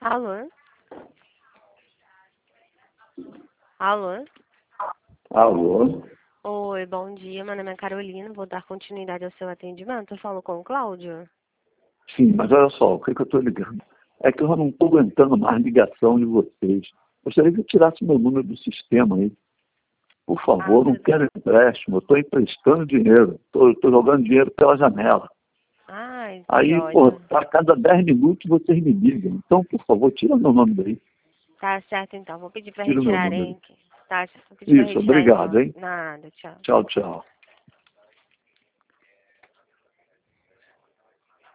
Alô? Alô? Alô? Oi, bom dia. Meu nome é Carolina. Vou dar continuidade ao seu atendimento. Eu falo com o Cláudio? Sim, mas olha só, o que eu estou ligando? É que eu não estou aguentando mais ligação de vocês. Gostaria que eu tirasse meu número do sistema aí. Por favor, não quero empréstimo. Eu estou emprestando dinheiro. Estou jogando dinheiro pela janela. Ai, que Aí, pô, ódio. a cada 10 minutos vocês me ligam. Então, por favor, tira meu nome daí. Tá certo, então. Vou pedir pra Tira o meu retirar, número. hein? Tá, vou pedir pra Isso, retirar, obrigado, então. hein? Nada, tchau. Tchau, tchau.